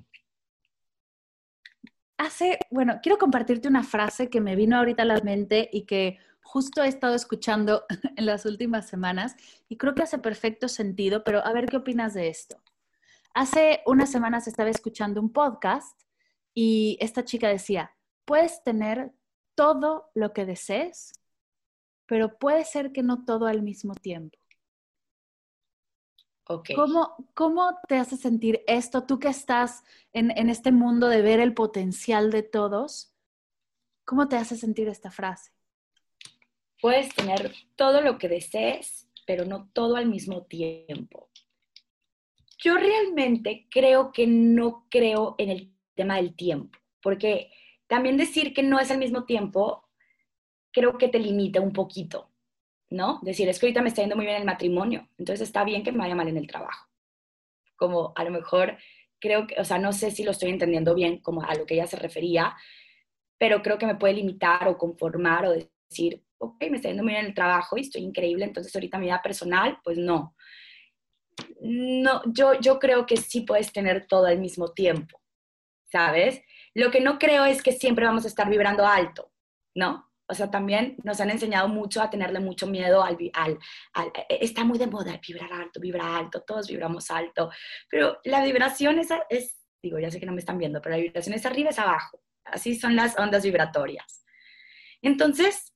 Bueno, quiero compartirte una frase que me vino ahorita a la mente y que justo he estado escuchando en las últimas semanas y creo que hace perfecto sentido, pero a ver qué opinas de esto. Hace unas semanas estaba escuchando un podcast y esta chica decía, puedes tener todo lo que desees, pero puede ser que no todo al mismo tiempo. Okay. ¿Cómo te hace sentir esto? Tú que estás en este mundo de ver el potencial de todos, ¿cómo te hace sentir esta frase? Puedes tener todo lo que desees, pero no todo al mismo tiempo. Yo realmente creo que no creo en el tema del tiempo, porque también decir que no es al mismo tiempo, creo que te limita un poquito, ¿no? Decir, es que ahorita me está yendo muy bien el matrimonio, entonces está bien que me vaya mal en el trabajo. Como a lo mejor creo que, o sea, no sé si lo estoy entendiendo bien como a lo que ella se refería, pero creo que me puede limitar o conformar o decir, ok, me está yendo muy bien en el trabajo y estoy increíble, entonces ahorita mi vida personal, pues no. No, yo creo que sí puedes tener todo al mismo tiempo, ¿sabes? Lo que no creo es que siempre vamos a estar vibrando alto, ¿no? O sea, también nos han enseñado mucho a tenerle mucho miedo está muy de moda vibra alto, todos vibramos alto, pero la vibración digo, ya sé que no me están viendo, pero la vibración es arriba, es abajo, así son las ondas vibratorias. Entonces,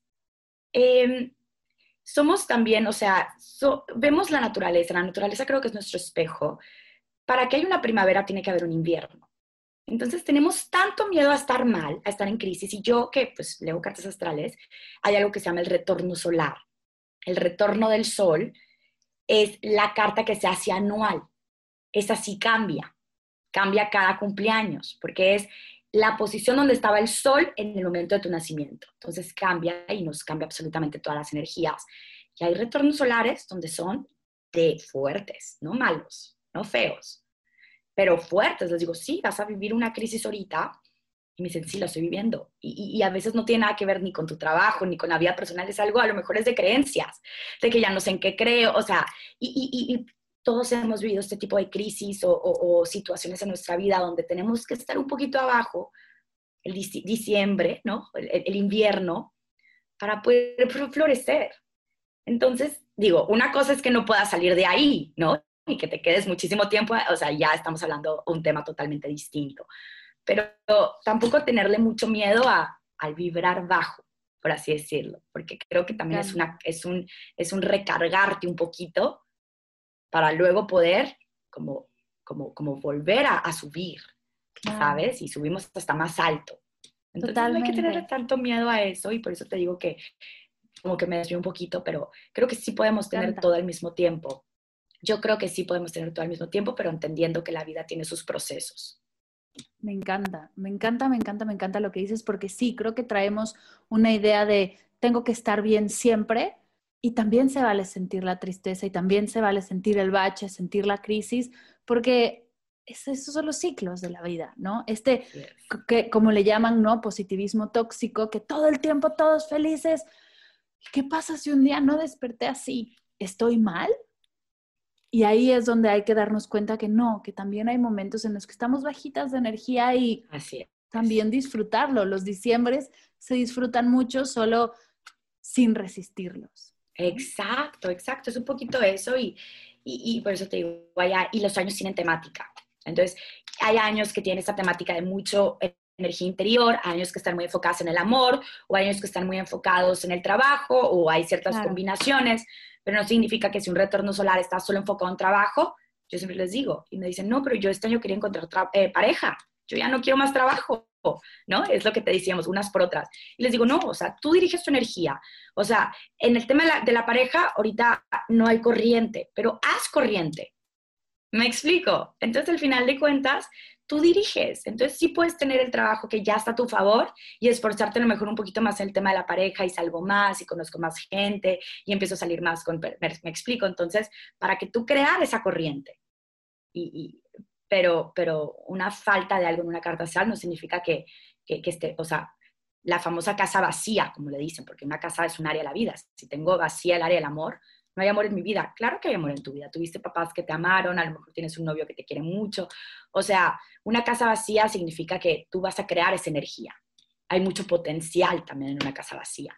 somos también, o sea, vemos la naturaleza creo que es nuestro espejo. Para que haya una primavera tiene que haber un invierno. Entonces tenemos tanto miedo a estar mal, a estar en crisis, y yo que pues leo cartas astrales, hay algo que se llama el retorno solar. El retorno del sol es la carta que se hace anual. Esa sí cambia cada cumpleaños, porque es la posición donde estaba el sol en el momento de tu nacimiento. Entonces cambia y nos cambia absolutamente todas las energías. Y hay retornos solares donde son de fuertes, no malos, no feos, pero fuertes. Les digo, sí, vas a vivir una crisis ahorita. Y me dicen, sí, la estoy viviendo. Y a veces no tiene nada que ver ni con tu trabajo, ni con la vida personal. Es algo, a lo mejor es de creencias, de que ya no sé en qué creo. O sea, y todos hemos vivido este tipo de crisis o situaciones en nuestra vida donde tenemos que estar un poquito abajo, el diciembre, ¿no? El invierno, para poder florecer. Entonces, digo, una cosa es que no puedas salir de ahí, ¿no? Y que te quedes muchísimo tiempo, o sea, ya estamos hablando de un tema totalmente distinto. Pero tampoco tenerle mucho miedo al vibrar bajo, por así decirlo, porque creo que también es un recargarte un poquito para luego poder como volver a subir, ¿sabes? Y subimos hasta más alto. Entonces Totalmente. No hay que tener tanto miedo a eso, y por eso te digo que como que me desvío un poquito, pero creo que sí podemos tener todo al mismo tiempo. Yo creo que sí podemos tener todo al mismo tiempo, pero entendiendo que la vida tiene sus procesos. Me encanta lo que dices, porque sí, creo que traemos una idea de tengo que estar bien siempre, y también se vale sentir la tristeza y también se vale sentir el bache, sentir la crisis, porque esos son los ciclos de la vida, ¿no? Que como le llaman, ¿no? Positivismo tóxico, que todo el tiempo todos felices. ¿Qué pasa si un día no desperté así? ¿Estoy mal? Y ahí es donde hay que darnos cuenta que no, que también hay momentos en los que estamos bajitas de energía y también disfrutarlo. Los diciembres se disfrutan mucho solo sin resistirlos. Exacto. Es un poquito eso, y por eso te digo, y los años tienen temática. Entonces, hay años que tienen esta temática de mucho energía interior, hay años que están muy enfocados en el amor, o hay años que están muy enfocados en el trabajo, o hay ciertas combinaciones, pero no significa que si un retorno solar está solo enfocado en trabajo. Yo siempre les digo, y me dicen, no, pero yo este año quería encontrar pareja, yo ya no quiero más trabajo, ¿no? Es lo que te decíamos, unas por otras. Y les digo, no, o sea, tú diriges tu energía. O sea, en el tema de la pareja, ahorita no hay corriente, pero haz corriente. ¿Me explico? Entonces, al final de cuentas, tú diriges. Entonces sí puedes tener el trabajo que ya está a tu favor y esforzarte a lo mejor un poquito más en el tema de la pareja y salgo más y conozco más gente y empiezo a salir más con... Me explico. Entonces, para que tú crear esa corriente. Pero una falta de algo en una carta astral no significa que esté, o sea, la famosa casa vacía, como le dicen, porque una casa es un área de la vida. Si tengo vacía el área del amor, no hay amor en mi vida. Claro que hay amor en tu vida. Tuviste papás que te amaron, a lo mejor tienes un novio que te quiere mucho. O sea, una casa vacía significa que tú vas a crear esa energía. Hay mucho potencial también en una casa vacía.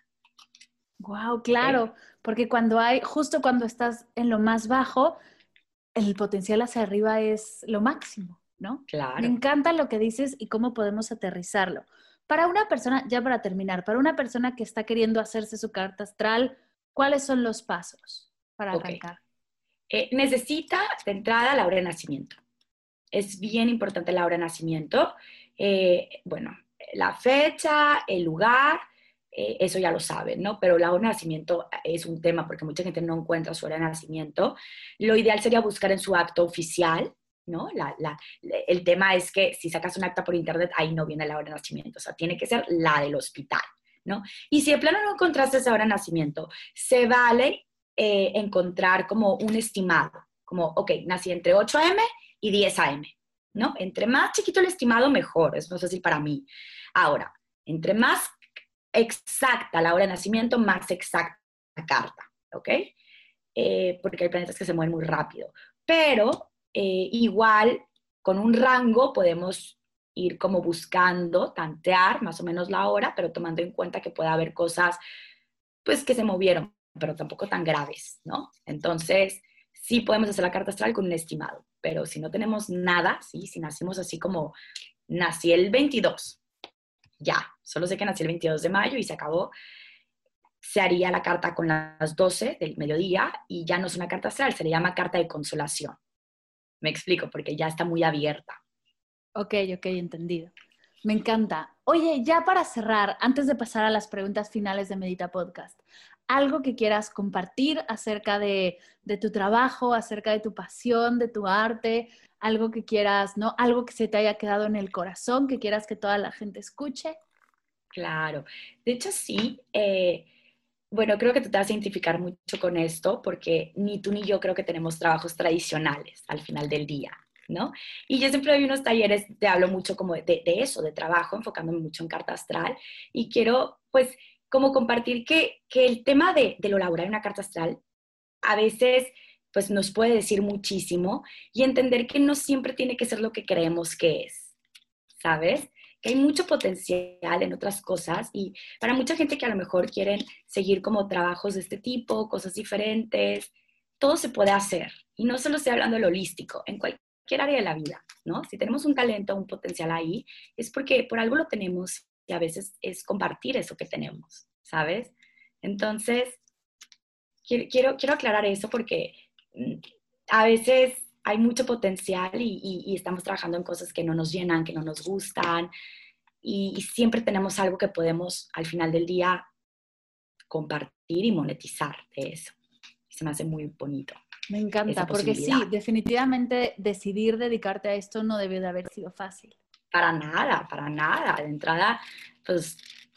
Wow, claro, porque justo cuando estás en lo más bajo, el potencial hacia arriba es lo máximo, ¿no? Claro. Me encanta lo que dices y cómo podemos aterrizarlo. Para una persona, ya para terminar, para una persona que está queriendo hacerse su carta astral, ¿cuáles son los pasos para arrancar? Necesita de entrada la hora de nacimiento. Es bien importante la hora de nacimiento. Bueno, la fecha, el lugar, eso ya lo saben, ¿no? Pero la hora de nacimiento es un tema porque mucha gente no encuentra su hora de nacimiento. Lo ideal sería buscar en su acto oficial, ¿no? El tema es que si sacas un acta por internet, ahí no viene la hora de nacimiento. O sea, tiene que ser la del hospital, ¿no? Y si de plano no encontraste esa hora de nacimiento, se vale encontrar como un estimado. Como, ok, nací entre 8 a.m. y 10 a.m., ¿no? Entre más chiquito el estimado, mejor. Es más fácil para mí. Ahora, entre más exacta la hora de nacimiento, más exacta la carta, ¿ok? Porque hay planetas que se mueven muy rápido. Pero igual, con un rango podemos ir como buscando, tantear más o menos la hora, pero tomando en cuenta que puede haber cosas, pues, que se movieron, pero tampoco tan graves, ¿no? Entonces, sí podemos hacer la carta astral con un estimado, pero si no tenemos nada, ¿sí? Si nacimos así como, nací el 22, ya, solo sé que nací el 22 de mayo y se acabó, se haría la carta con las 12 del mediodía y ya no es una carta astral, se le llama carta de consolación. Me explico, porque ya está muy abierta. Ok, entendido. Me encanta. Oye, ya para cerrar, antes de pasar a las preguntas finales de Medita Podcast, algo que quieras compartir acerca de tu trabajo, acerca de tu pasión, de tu arte, algo que quieras, ¿no? Algo que se te haya quedado en el corazón, que quieras que toda la gente escuche. Claro. De hecho, sí. Bueno, creo que tú te vas a identificar mucho con esto porque ni tú ni yo creo que tenemos trabajos tradicionales al final del día, ¿no? Y yo siempre doy unos talleres, te hablo mucho como de eso, de trabajo, enfocándome mucho en carta astral y quiero, pues, como compartir que el tema de lo laboral en una carta astral a veces, pues, nos puede decir muchísimo y entender que no siempre tiene que ser lo que creemos que es, ¿sabes? Que hay mucho potencial en otras cosas y para mucha gente que a lo mejor quieren seguir como trabajos de este tipo, cosas diferentes, todo se puede hacer. Y no solo estoy hablando de lo holístico, en cualquier área de la vida, ¿no? Si tenemos un talento, un potencial ahí, es porque por algo lo tenemos y a veces es compartir eso que tenemos, ¿sabes? Entonces, quiero aclarar eso porque a veces hay mucho potencial y estamos trabajando en cosas que no nos llenan, que no nos gustan y siempre tenemos algo que podemos al final del día compartir y monetizar de eso. Se me hace muy bonito. Me encanta, porque sí, definitivamente decidir dedicarte a esto no debió de haber sido fácil. Para nada. De entrada, pues,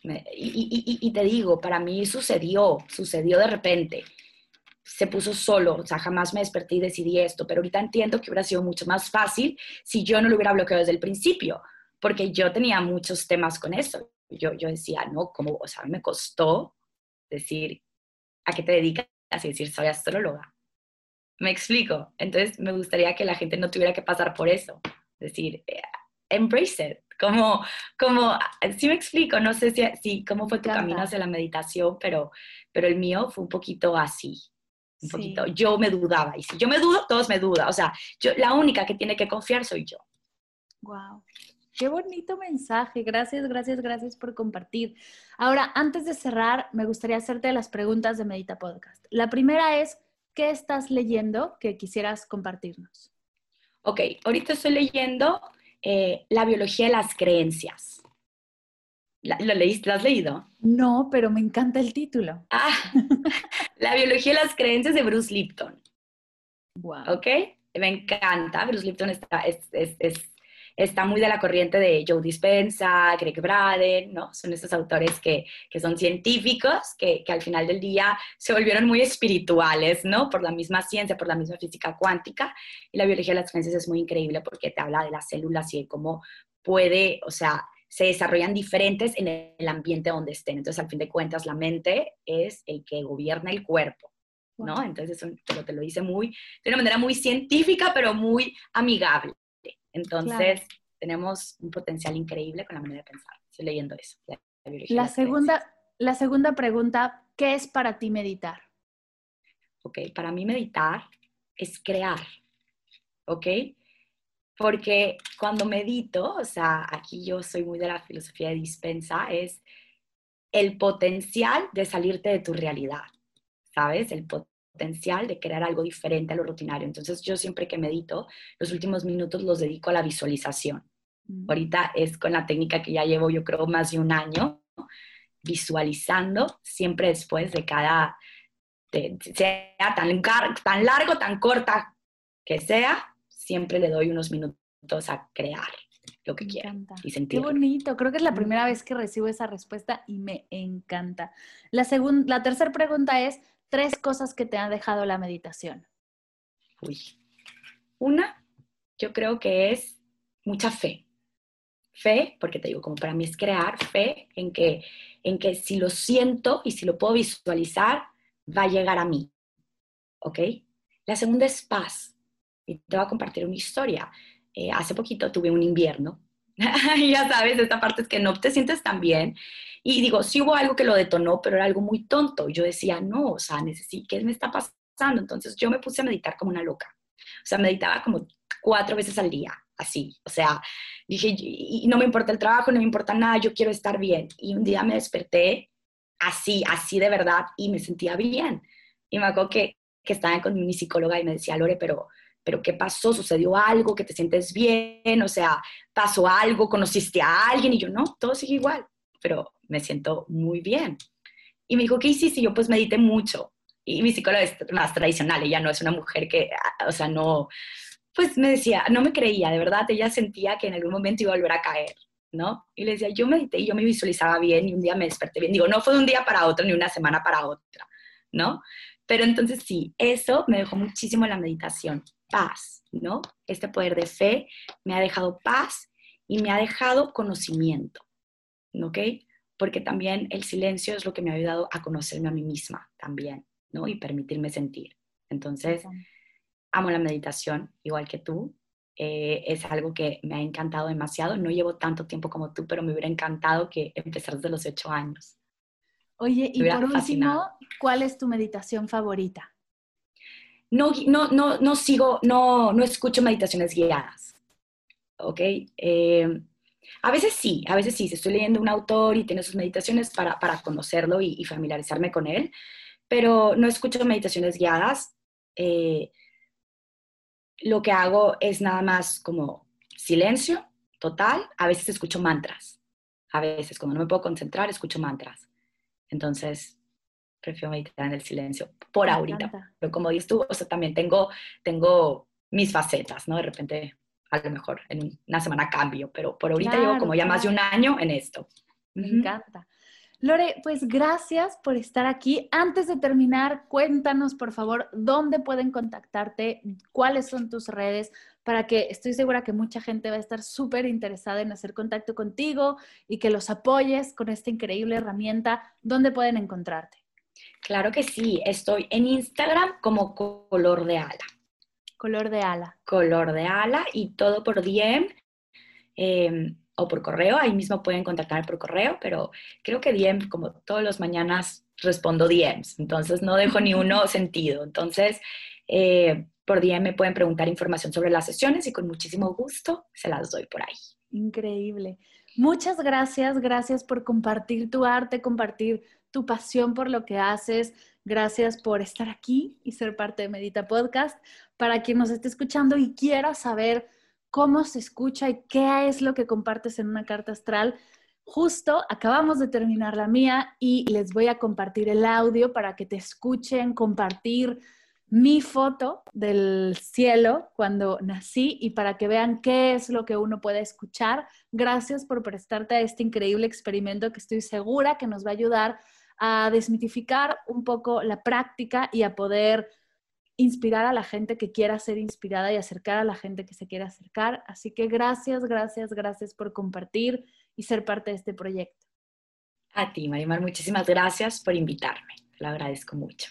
y te digo, para mí sucedió de repente. Se puso solo, o sea, jamás me desperté y decidí esto, pero ahorita entiendo que hubiera sido mucho más fácil si yo no lo hubiera bloqueado desde el principio, porque yo tenía muchos temas con eso. Yo decía, no, ¿cómo? O sea, me costó decir, ¿a qué te dedicas? Y decir, soy astróloga. ¿Me explico? Entonces, me gustaría que la gente no tuviera que pasar por eso. Decir, embrace it. Como, sí me explico, no sé si cómo fue tu camino hacia la meditación, pero el mío fue un poquito así. Un poquito. Yo me dudaba. Y si yo me dudo, todos me dudan. O sea, la única que tiene que confiar soy yo. Wow. Qué bonito mensaje. Gracias por compartir. Ahora, antes de cerrar, me gustaría hacerte las preguntas de Medita Podcast. La primera es, ¿qué estás leyendo que quisieras compartirnos? Ok, ahorita estoy leyendo La biología de las creencias. ¿Lo has leído? No, pero me encanta el título. La biología de las creencias de Bruce Lipton. Wow. ¿Ok? Me encanta. Bruce Lipton está muy de la corriente de Joe Dispenza, Greg Braden, ¿no? Son estos autores que son científicos, que al final del día se volvieron muy espirituales, ¿no? Por la misma ciencia, por la misma física cuántica. Y la biología de las creencias es muy increíble porque te habla de las células y de cómo puede, o sea, se desarrollan diferentes en el ambiente donde estén. Entonces, al fin de cuentas, la mente es el que gobierna el cuerpo, ¿no? Entonces, te lo dice de una manera muy científica, pero muy amigable. Entonces, tenemos un potencial increíble con la manera de pensar. Estoy leyendo eso. La segunda pregunta, ¿qué es para ti meditar? Ok, para mí meditar es crear, ¿ok? Porque cuando medito, o sea, aquí yo soy muy de la filosofía de Dispenza, es el potencial de salirte de tu realidad, ¿sabes? El potencial de crear algo diferente a lo rutinario. Entonces yo siempre que medito, los últimos minutos los dedico a la visualización. Ahorita es con la técnica que ya llevo, yo creo, más de un año, visualizando siempre después de cada, sea tan largo, tan corta que sea, siempre le doy unos minutos a crear lo que quiero y sentirlo. Qué bonito. Creo que es la primera vez que recibo esa respuesta y me encanta. La tercera pregunta es, 3 cosas que te ha dejado la meditación. Una, yo creo que es mucha fe. Fe, porque te digo, como para mí es crear fe en que si lo siento y si lo puedo visualizar, va a llegar a mí. ¿Ok? La segunda es paz. Y te voy a compartir una historia. Hace poquito tuve un invierno. Ya sabes, esta parte es que no te sientes tan bien. Y digo, sí hubo algo que lo detonó, pero era algo muy tonto. Yo decía, no, o sea, ¿qué me está pasando? Entonces yo me puse a meditar como una loca. O sea, meditaba como 4 veces al día, así. O sea, dije, y no me importa el trabajo, no me importa nada, yo quiero estar bien. Y un día me desperté así de verdad, y me sentía bien. Y me acuerdo que estaba con mi psicóloga y me decía, Lore, pero ¿qué pasó? ¿Sucedió algo? ¿Que te sientes bien? O sea, ¿pasó algo? ¿Conociste a alguien? Y yo, no, todo sigue igual, pero me siento muy bien. Y me dijo, ¿qué hiciste? Y yo, pues medité mucho. Y mi psicóloga es más tradicional, ella no es una mujer que, o sea, no, pues me decía, no me creía, de verdad, ella sentía que en algún momento iba a volver a caer, ¿no? Y le decía, yo medité y yo me visualizaba bien y un día me desperté bien. Digo, no fue de un día para otro ni una semana para otra, ¿no? Pero entonces sí, eso me dejó muchísimo la meditación. Paz, ¿no? Este poder de fe me ha dejado paz y me ha dejado conocimiento, ¿ok? Porque también el silencio es lo que me ha ayudado a conocerme a mí misma también, ¿no? Y permitirme sentir. Entonces, amo la meditación, igual que tú. Es algo que me ha encantado demasiado. No llevo tanto tiempo como tú, pero me hubiera encantado que empezar desde los 8 años. Oye, y por último, fascinado. ¿cuál es tu meditación favorita? No escucho meditaciones guiadas, ¿ok? A veces sí, si estoy leyendo un autor y tiene sus meditaciones para conocerlo y familiarizarme con él, pero no escucho meditaciones guiadas. Lo que hago es nada más como silencio total. A veces escucho mantras. A veces cuando no me puedo concentrar, escucho mantras. Entonces, prefiero meditar en el silencio por ahorita. Pero como dices tú, o sea, también tengo mis facetas, ¿no? De repente, a lo mejor en una semana cambio, pero por ahorita llevo como ya más de un año en esto. Me encanta. Lore, pues gracias por estar aquí. Antes de terminar, cuéntanos, por favor, dónde pueden contactarte, cuáles son tus redes, para que estoy segura que mucha gente va a estar súper interesada en hacer contacto contigo y que los apoyes con esta increíble herramienta. ¿Dónde pueden encontrarte? Claro que sí. Estoy en Instagram como Color de Ala. Color de Ala. Color de Ala y todo por DM. O por correo, ahí mismo pueden contactarme por correo, pero creo que DM, como todas las mañanas, respondo DMs, entonces no dejo ni uno sentido. Entonces, por DM me pueden preguntar información sobre las sesiones y con muchísimo gusto se las doy por ahí. Increíble. Muchas gracias por compartir tu arte, compartir tu pasión por lo que haces. Gracias por estar aquí y ser parte de Medita Podcast. Para quien nos esté escuchando y quiera saber cómo se escucha y qué es lo que compartes en una carta astral, justo acabamos de terminar la mía y les voy a compartir el audio para que te escuchen, compartir mi foto del cielo cuando nací y para que vean qué es lo que uno puede escuchar. Gracias por prestarte a este increíble experimento que estoy segura que nos va a ayudar a desmitificar un poco la práctica y a poder inspirar a la gente que quiera ser inspirada y acercar a la gente que se quiera acercar. Así que gracias por compartir y ser parte de este proyecto. A ti, Marimar, muchísimas gracias por invitarme. Lo agradezco mucho.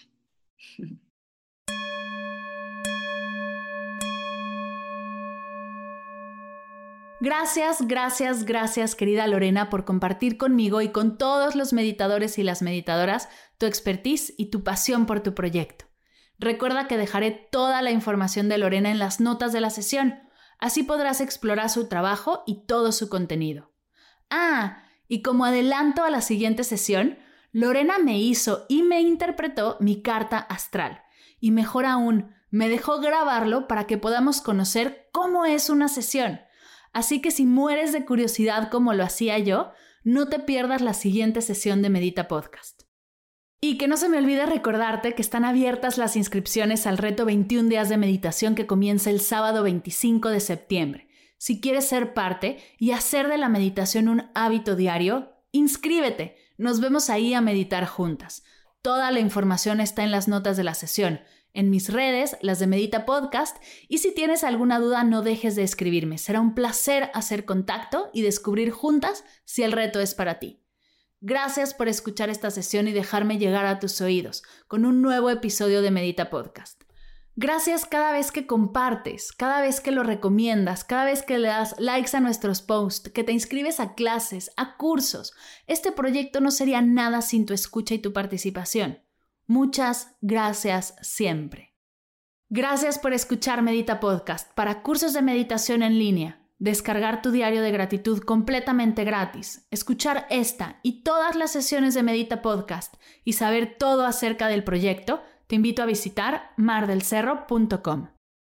Gracias, querida Lorena, por compartir conmigo y con todos los meditadores y las meditadoras tu expertise y tu pasión por tu proyecto. Recuerda que dejaré toda la información de Lorena en las notas de la sesión, así podrás explorar su trabajo y todo su contenido. Y como adelanto a la siguiente sesión, Lorena me hizo y me interpretó mi carta astral. Y mejor aún, me dejó grabarlo para que podamos conocer cómo es una sesión. Así que si mueres de curiosidad como lo hacía yo, no te pierdas la siguiente sesión de Medita Podcast. Y que no se me olvide recordarte que están abiertas las inscripciones al reto 21 días de meditación que comienza el sábado 25 de septiembre. Si quieres ser parte y hacer de la meditación un hábito diario, inscríbete. Nos vemos ahí a meditar juntas. Toda la información está en las notas de la sesión, en mis redes, las de Medita Podcast, y si tienes alguna duda no dejes de escribirme. Será un placer hacer contacto y descubrir juntas si el reto es para ti. Gracias por escuchar esta sesión y dejarme llegar a tus oídos con un nuevo episodio de Medita Podcast. Gracias cada vez que compartes, cada vez que lo recomiendas, cada vez que le das likes a nuestros posts, que te inscribes a clases, a cursos. Este proyecto no sería nada sin tu escucha y tu participación. Muchas gracias siempre. Gracias por escuchar Medita Podcast para cursos de meditación en línea. Descargar tu diario de gratitud completamente gratis, escuchar esta y todas las sesiones de Medita Podcast y saber todo acerca del proyecto, te invito a visitar mardelcerro.com.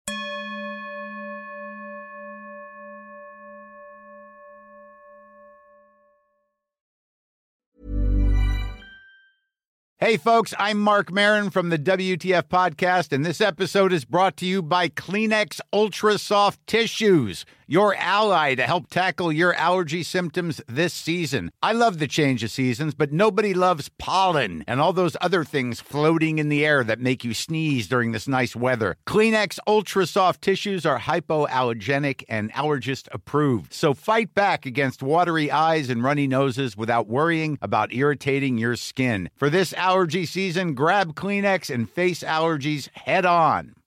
Hey folks, I'm Mark Maron from the WTF Podcast, and this episode is brought to you by Kleenex Ultra Soft Tissues, your ally to help tackle your allergy symptoms this season. I love the change of seasons, but nobody loves pollen and all those other things floating in the air that make you sneeze during this nice weather. Kleenex Ultra Soft Tissues are hypoallergenic and allergist approved, so fight back against watery eyes and runny noses without worrying about irritating your skin. For this allergy season, grab Kleenex and face allergies head on.